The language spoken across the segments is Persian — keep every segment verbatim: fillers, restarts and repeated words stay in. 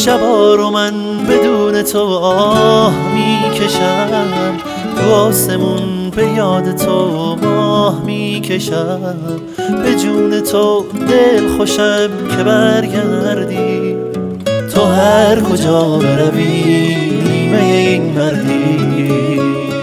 شبا رو من بدون تو آه میکشم، تو آسمون به یاد تو ماه میکشم، به جون تو دل خوشم که برگردی، تو هر کجا بروی نیمه این مردی.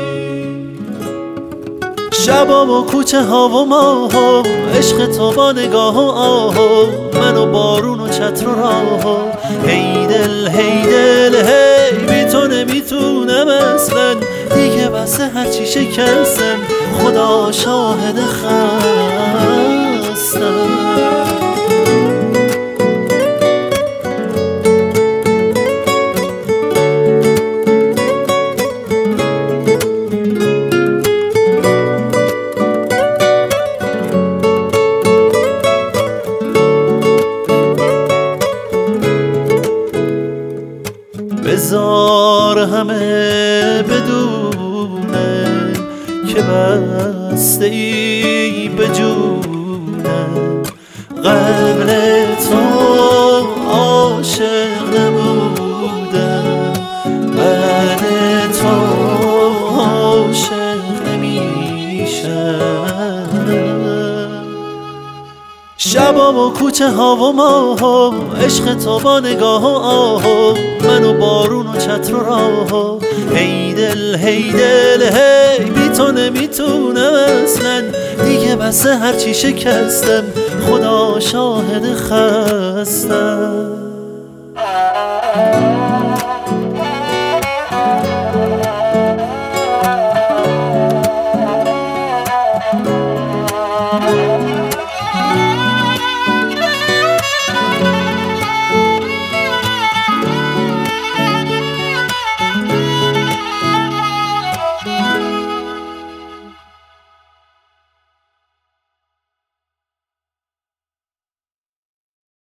شبا و کوچه ها و ماه ها، عشق تو با نگاه و آه، من و بارون و چتر و راه. هی دل هی دل هی بی تو نمیتونم اصلا، دیگه بسه هرچی شکستم، خدا شاهد خستم. بذار همه بدونه که بسته ای به جونه، قبل تو عاشق نبودم، بعد تو عاشق نمیشم. شبا و کوچه ها و ماه ها، عشق تو با نگاه و آه، من و بارون و چتر و راه. هی دل هی دل هی بی تو نمیتونم اصلا، دیگه بسه هرچی شکستم، خدا شاهد خستم.